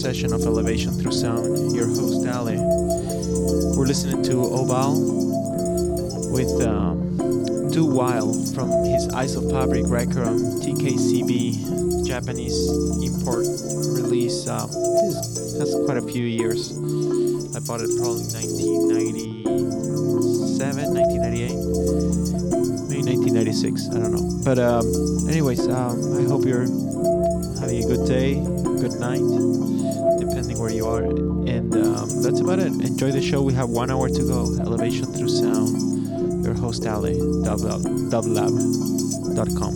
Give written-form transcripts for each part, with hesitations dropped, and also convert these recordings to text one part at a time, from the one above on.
session of Elevation Through Sound. Your host, Ale. We're listening to Oval with Do While from his Eyes of Fabric record on TKCB, Japanese import release. This has quite a few years. I bought it probably 1997, 1998, maybe 1996, I don't know. But anyways, I hope you're having a good day, good night, depending where you are. And that's about it. Enjoy the show. We have 1 hour to go. Elevation Through Sound. Your host, Ale, dublab.com.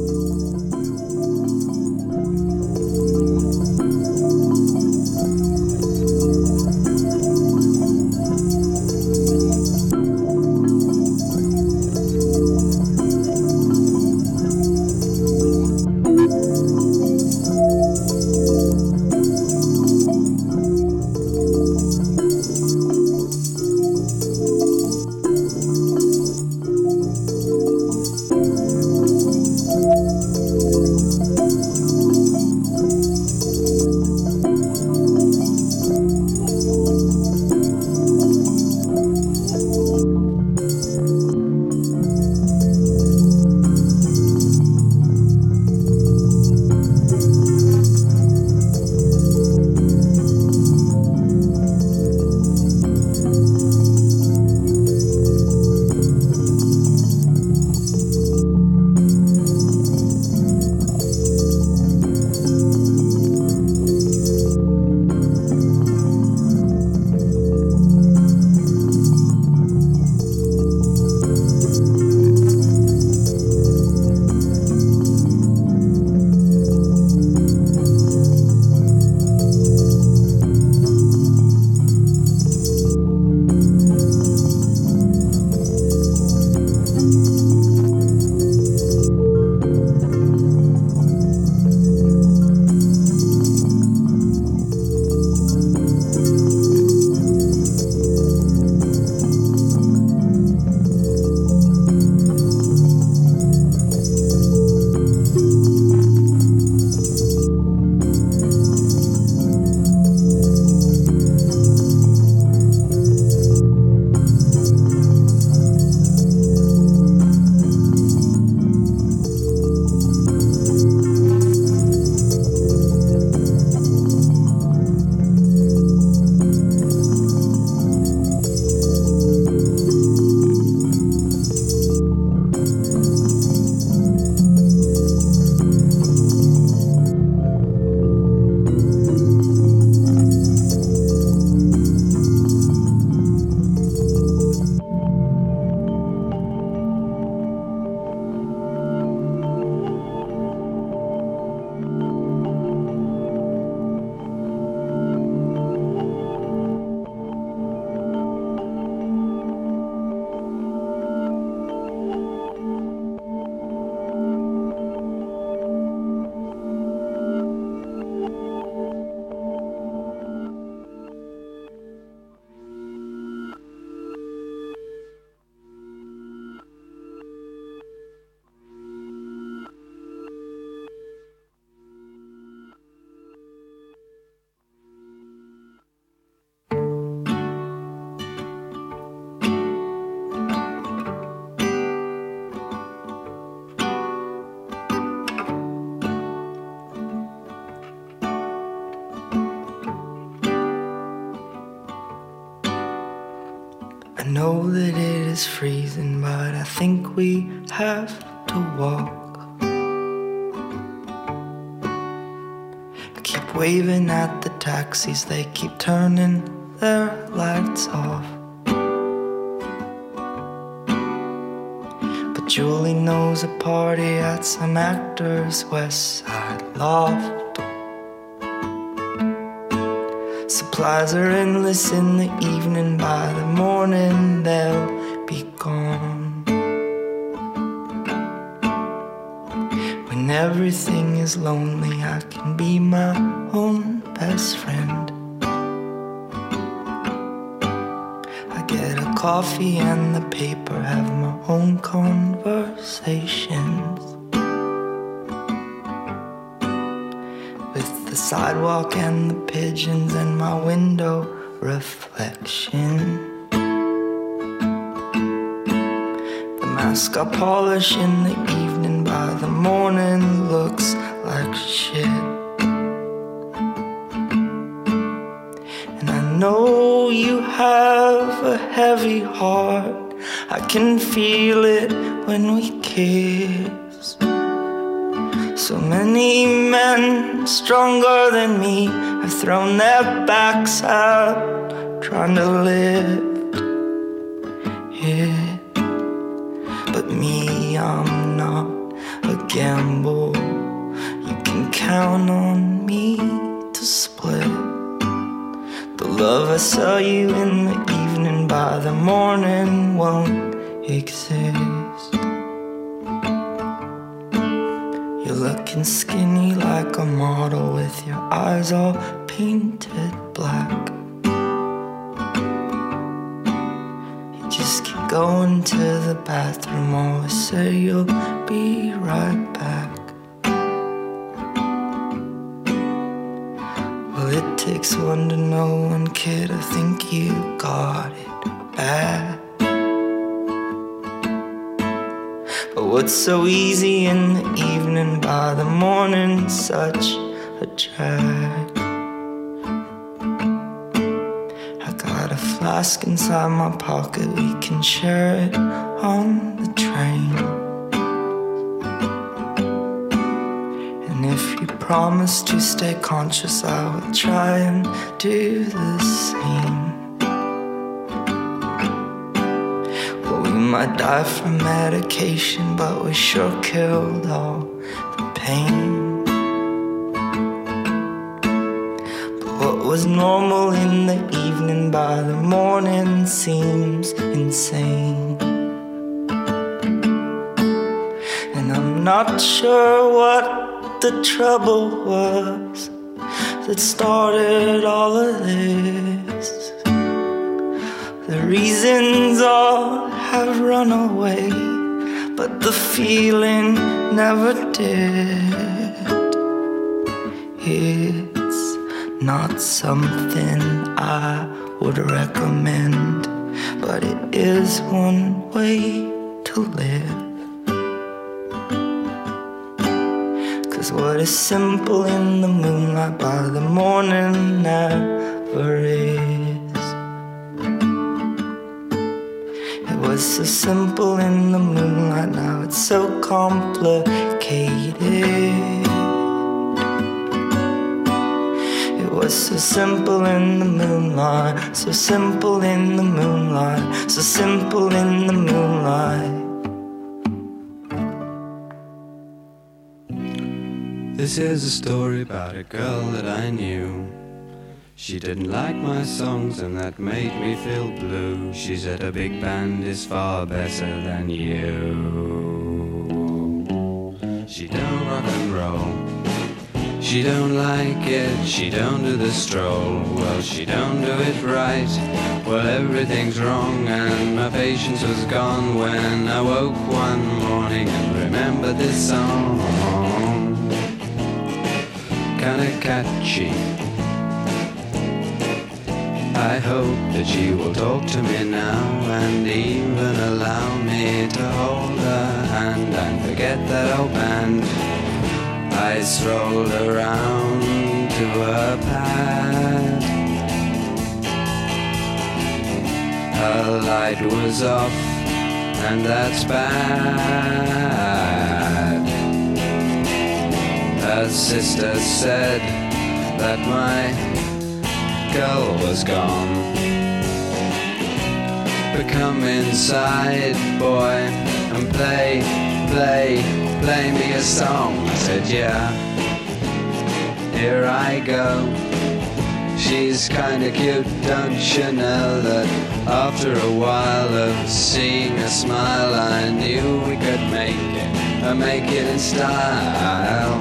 I know that it is freezing, but I think we have to walk. I keep waving at the taxis, they keep turning their lights off. But Julie knows a party at some actor's West Side loft. Supplies are endless in the evening, by the morning they'll be gone. When everything is lonely, I can be my own best friend. I get a coffee and the paper, have my own conversations with the sidewalk and the pigeons and my window reflection. The mask I polish in the evening by the morning looks like shit. And I know you have a heavy heart, I can feel it when we kiss. So many men stronger than me have thrown their backs out trying to lift it. But me, I'm not a gamble. You can count on me to split the love I sell you in the evening by the morning won't exist. You're looking skinny like a model with your eyes all painted black. You just keep going to the bathroom, always say you'll be right back. Well, it takes one to know one, kid, I think you got it bad. But what's so easy in the evening by the morning, such a drag. I got a flask inside my pocket, we can share it on the train. And if you promise to stay conscious, I will try and do the same. We might die from medication, but we sure killed all the pain. But what was normal in the evening by the morning seems insane. And I'm not sure what the trouble was that started all of this. The reasons all have run away, but the feeling never did. It's not something I would recommend, but it is one way to live. 'Cause what is simple in the moonlight by the morning never is. It was so simple in the moonlight, now it's so complicated. It was so simple in the moonlight, so simple in the moonlight, so simple in the moonlight. This is a story about a girl that I knew. She didn't like my songs and that made me feel blue. She said a big band is far better than you. She don't rock and roll, she don't like it, she don't do the stroll. Well, she don't do it right, well everything's wrong. And my patience was gone when I woke one morning and remembered this song. Kinda catchy, I hope that she will talk to me now and even allow me to hold her hand and forget that old band. I strolled around to her pad. Her light was off and that's bad. Her sister said that my girl was gone. But come inside, boy, and play me a song. I said, yeah, here I go. She's kinda cute, don't you know that after a while of seeing her smile, I knew we could make it in style.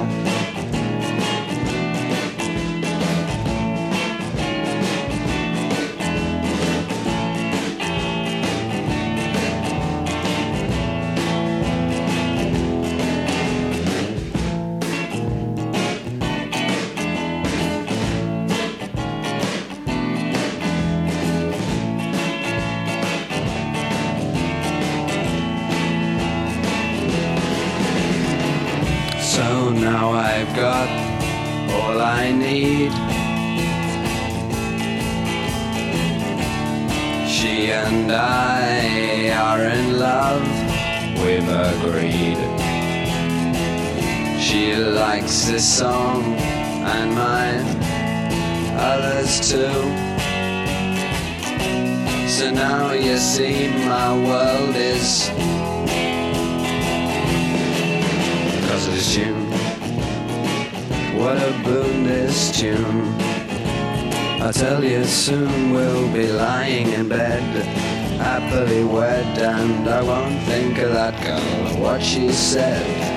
now I've got all I need. She and I are in love, we've agreed. She likes this song and mine, others too. So now you see my world is because of this tune. What a boon this tune. I'll tell you soon we'll be lying in bed, happily wed, and I won't think of that girl or what she said.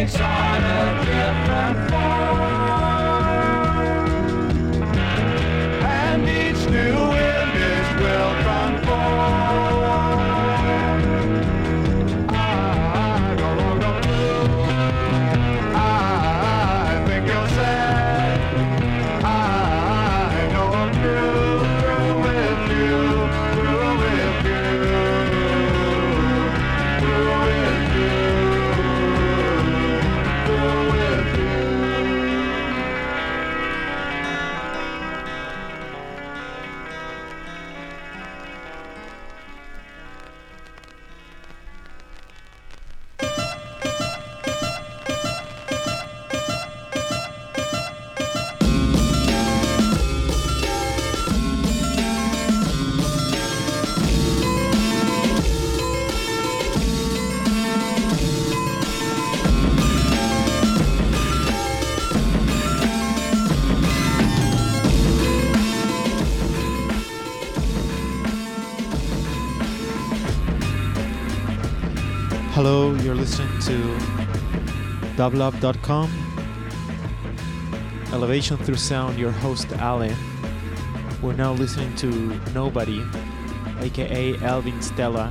takes on a different form, and each new image will conform. I no longer blue, I think you're sad. I know I'm through with you, through with you, through with you, through with you. Hello, you're listening to Dublab.com. Elevation Through Sound, your host Ali. We're now listening to Nobody, aka Alvin Stella,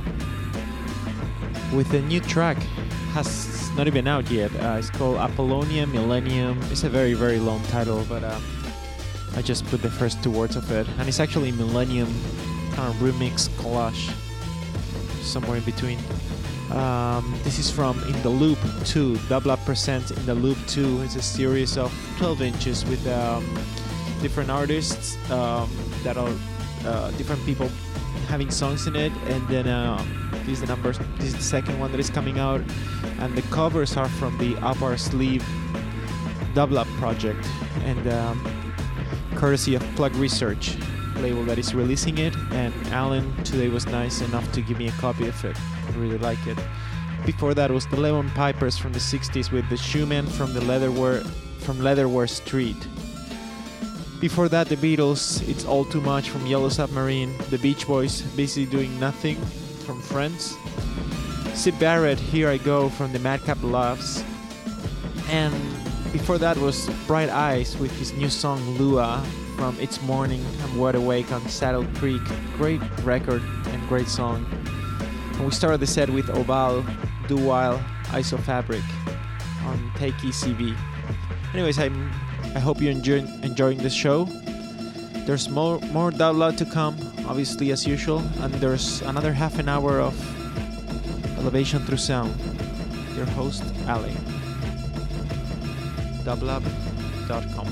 with a new track. Has not even out yet. It's called Apollonia Millennium. It's a very, very long title, but I just put the first two words of it. And it's actually Millennium kind of remix collage, somewhere in between. This is from In the Loop 2. Dublab presents In the Loop 2. It's a series of 12 inches with different artists that are different people having songs in it. And then this is the second one that is coming out. And the covers are from the Up Our Sleeve Dublab project. And courtesy of Plug Research, label that is releasing it. And Alan today was nice enough to give me a copy of it. I really like it. Before that was the Lemon Pipers from the 60s with the Shoeman from Leatherware Street. Before that, the Beatles, It's All Too Much from Yellow Submarine. The Beach Boys, Busy Doing Nothing from Friends. Syd Barrett, Here I Go from the Madcap Loves. And before that was Bright Eyes with his new song Lua from It's Morning, I'm Wide Awake on Saddle Creek. Great record and great song. And we started the set with Oval, Do While, Iso Fabric on Take ECV. Anyways, I hope you're enjoying this show. There's more Dublab to come, obviously as usual, and there's another half an hour of Elevation Through Sound. Your host, Ali. Dublab.com.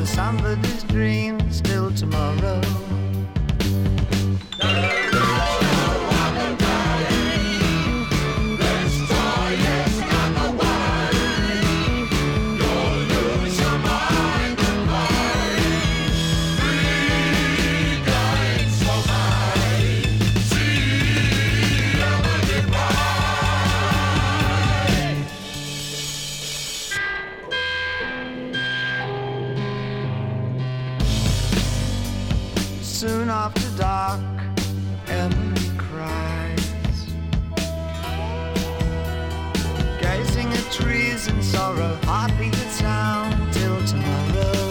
for somebody's dreams till tomorrow. Soon after dark, Emily cries, gazing at trees in sorrow, heartbeat a sound till tomorrow.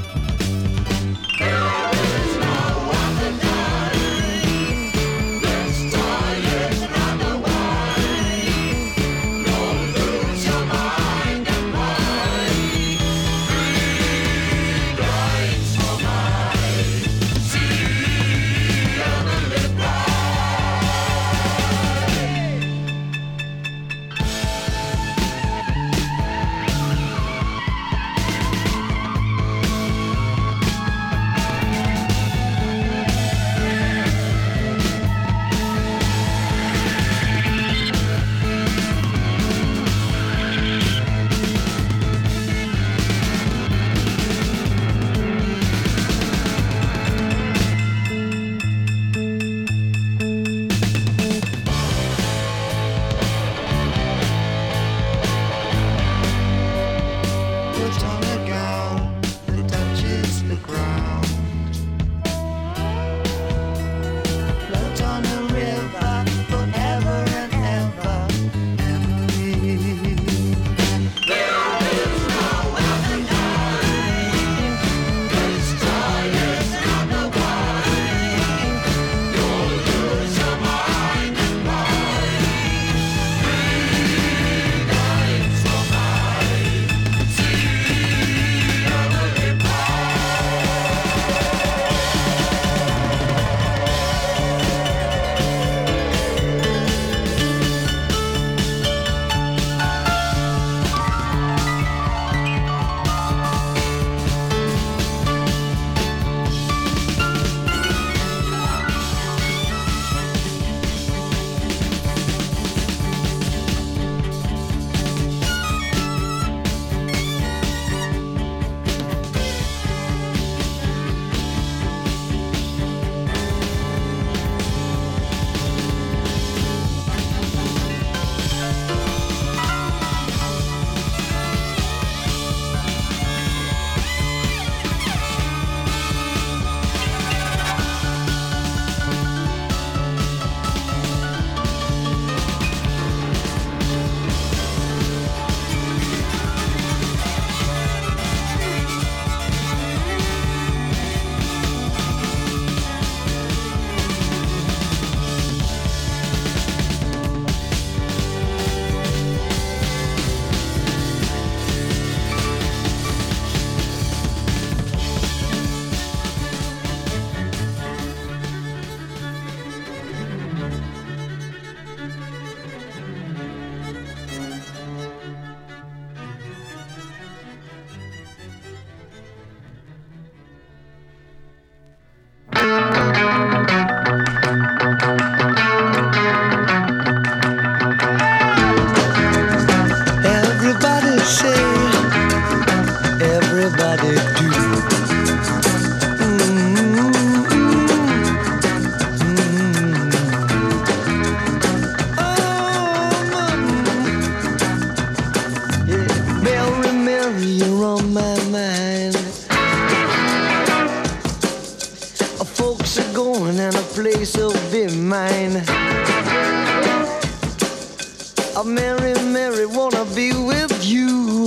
place will be mine. Oh, Mary, Mary, wanna be with you.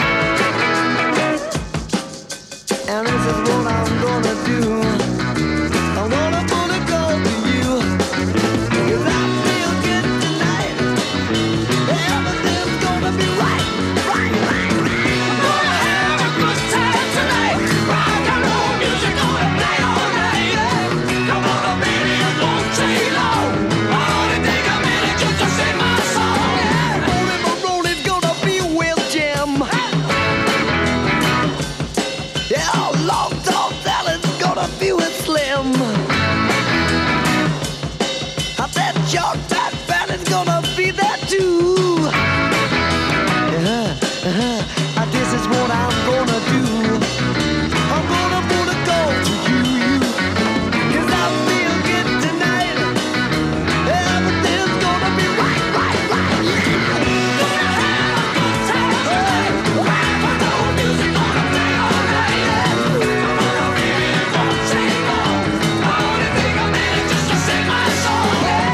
And this is what I'm gonna do. I'm gonna put a call to you. 'Cause I feel good tonight. Everything's gonna be right, right, right, right. I'm gonna have a good time tonight. Rock and roll music gonna play all night. Come on, baby, it won't take long. Only take a minute just to sing my song. Rolling, but rolling, gonna be with Jim. Yeah. short fat fan is gonna be there too. This is what I'm gonna do. I'm gonna put a call to you. 'Cause I feel good tonight. Everything's gonna be right, yeah. Gonna have a good time. Right, the music gonna play all night, yeah. Tomorrow really won't take long. I only take a minute just to sing my song, yeah.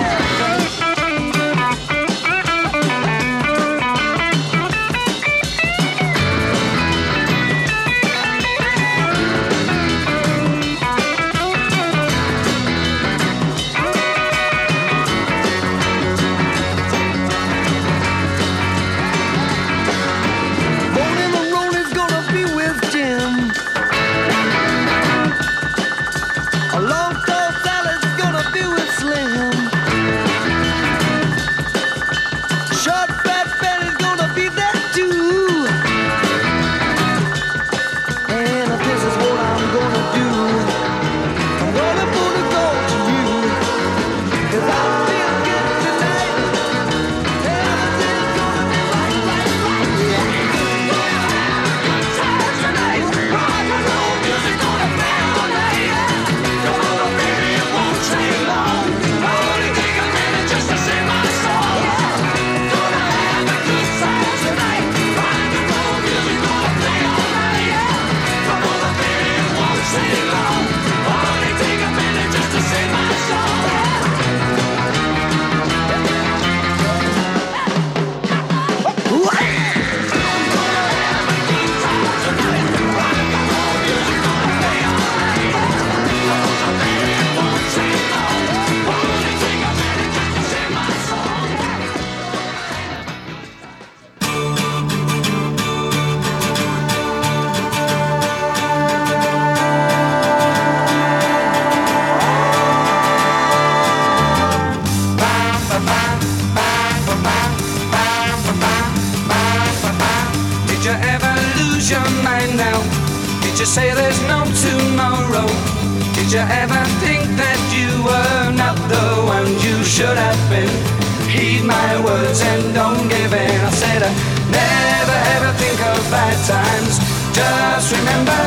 you say there's no tomorrow? Did you ever think that you were not the one you should have been? Heed my words and don't give in. I said never ever think of bad times. Just remember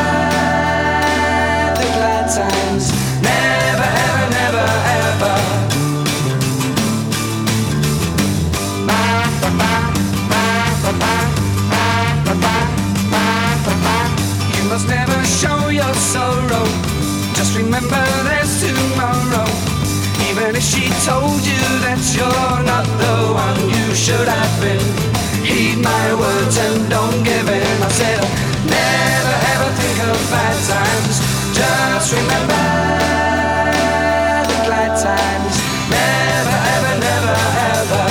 the glad times. Never ever, never ever. You must never show your sorrow. Just remember there's tomorrow. Even if she told you that you're not the one you should have been, heed my words and don't give in. I said never ever think of bad times. Just remember the glad times. Never ever, never ever.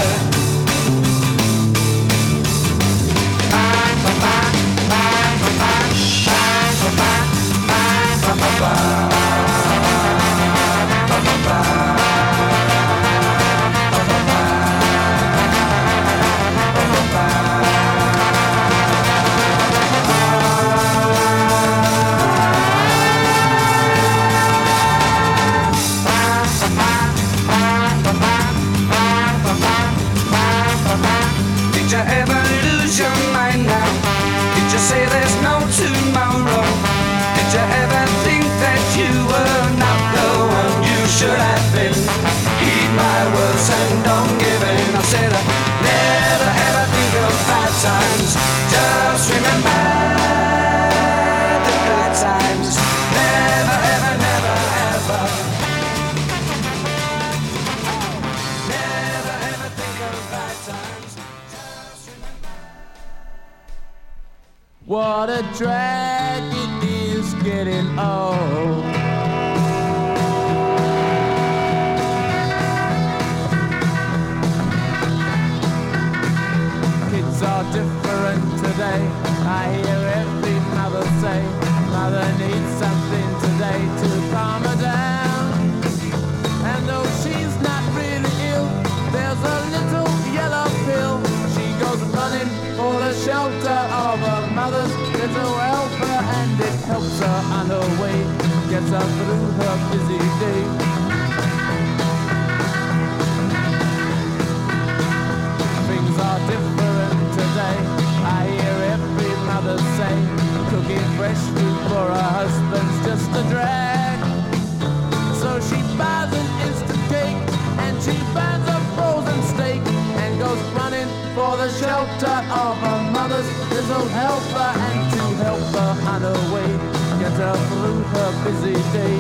Did you ever lose your mind now? Did you say there's no tomorrow? Did you ever think that you were not the one you should have been? Heed my words and don't give in. I said never ever think of bad times. Just remember the good times. Never ever, never ever. Never ever think of bad times. Just remember. What a drag it is getting old. Kids are different today. I hear every mother say, mother needs something today to calm her down. And though she's not really ill, there's a little yellow pill. She goes running for the shelter of her mother's little helper, and it helps her on her way, gets her through her busy day. different today. I hear every mother say, cooking fresh food for her husband's just a drag. So she buys an instant cake and she burns a frozen steak and goes running for the shelter of her mother's little helper, and to help her on her way, get her through her busy day.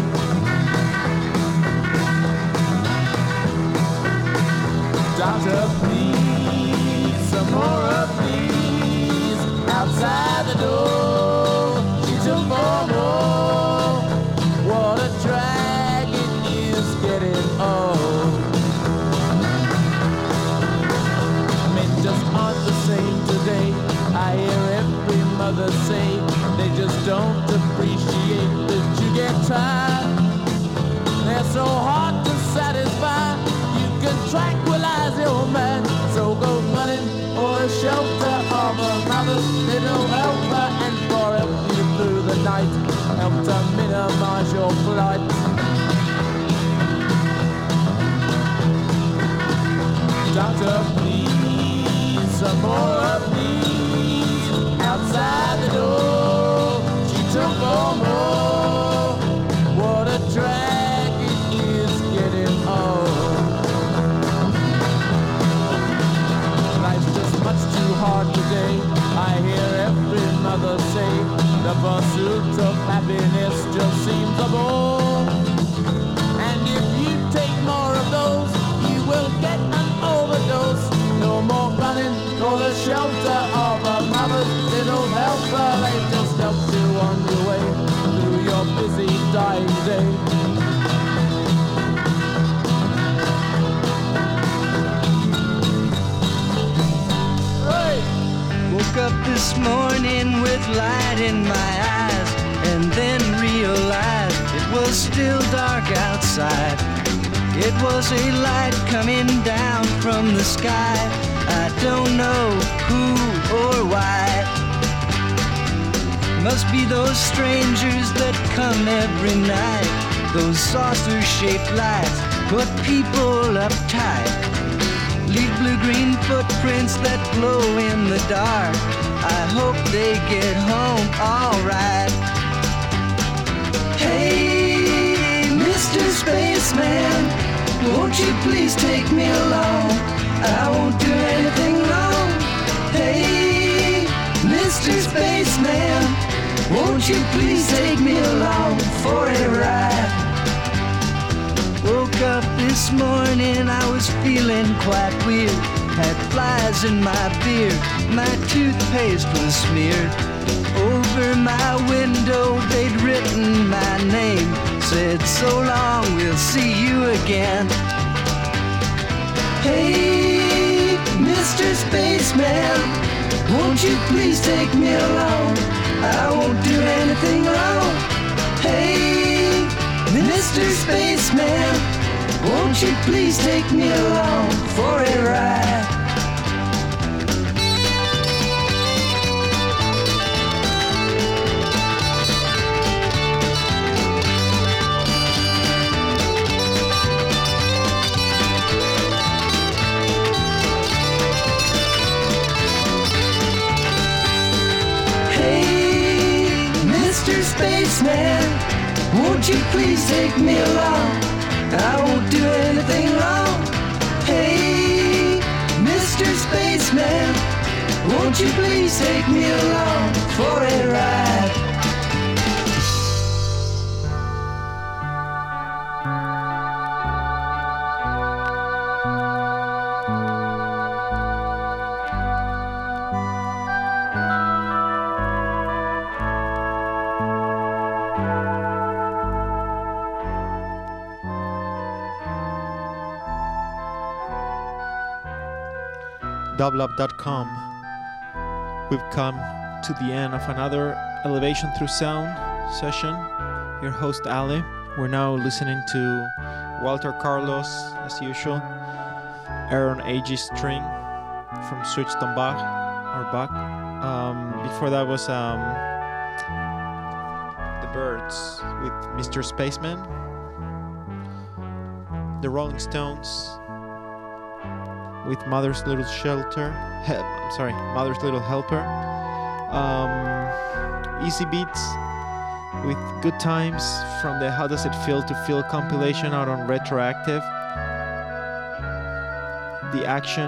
Doctor, please, some more of these. Outside the door, she took more. What a drag it is getting old. Men just aren't the same today. I hear every mother say they just don't appreciate that you get tired. They're so hard to satisfy. You can tranquilize your mind. So go running for the shelter of a mother's little helper, and for help you through the night, help to minimize your plight. Doctor, please, some more of these. Outside the door, she took more. What a drag it is getting old. Life's just much too hard today. I hear every mother say the pursuit of happiness just seems a bore. And if you take more of those, you will get an overdose. No more running for the shelter of a mother's little helper. They just help you on your way through your busy dying day. Woke up this morning with light in my eyes, and then realized it was still dark outside. It was a light coming down from the sky. I don't know who or why. Must be those strangers that come every night. Those saucer-shaped lights put people uptight. Leave blue-green footprints that glow in the dark. I hope they get home all right. Hey, Mr. Spaceman, won't you please take me along? I won't do anything wrong. Hey, Mr. Spaceman, won't you please take me along for a ride? Woke up this morning, I was feeling quite weird. Had flies in my beard, my toothpaste was smeared. Over my window they'd written my name, said so long, we'll see you again. Hey, Mr. Spaceman, won't you please take me along? I won't do anything wrong. Hey, Mr. Spaceman, won't you please take me along for a ride? Hey, Mr. Spaceman, won't you please take me along? I won't do anything wrong. Hey, Mr. Spaceman, won't you please take me along for a ride? Dublup.com. We've come to the end of another Elevation Through Sound session. Your host Ali. We're now listening to Walter Carlos as usual, Aaron A.G. String from Switched on Bach or Bach. Before that was The Birds with Mr. Spaceman, The Rolling Stones with Mother's Little Shelter. Mother's Little Helper. Easy Beats with Good Times from the How Does It Feel to Feel compilation out on Retroactive. The Action,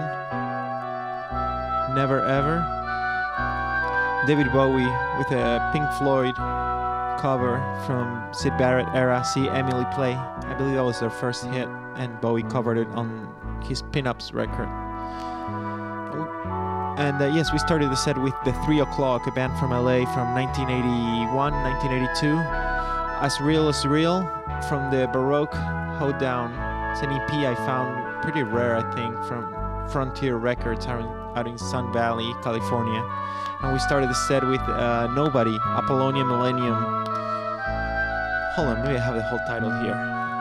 Never Ever. David Bowie with a Pink Floyd cover from Syd Barrett era, See Emily Play. I believe that was their first hit, and Bowie covered it on his Pinups record. And yes, we started the set with The 3 O'Clock, a band from LA from 1981, 1982. As Real from the Baroque Hoedown. It's an EP I found pretty rare, I think, from Frontier Records out in Sun Valley, California. And we started the set with Nobody, Apollonia Millennium. Hold on, maybe I have the whole title here.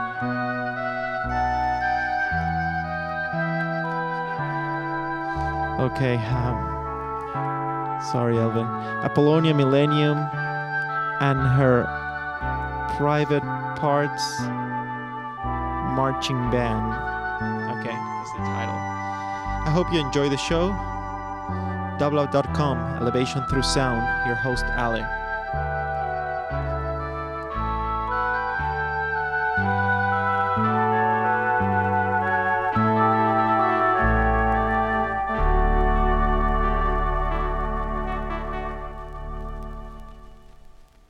Okay, sorry, Elvin. Apollonia Millennium and her Private Parts Marching Band. Okay, that's the title. I hope you enjoy the show. Doubleout.com, Elevation Through Sound, your host, Ale.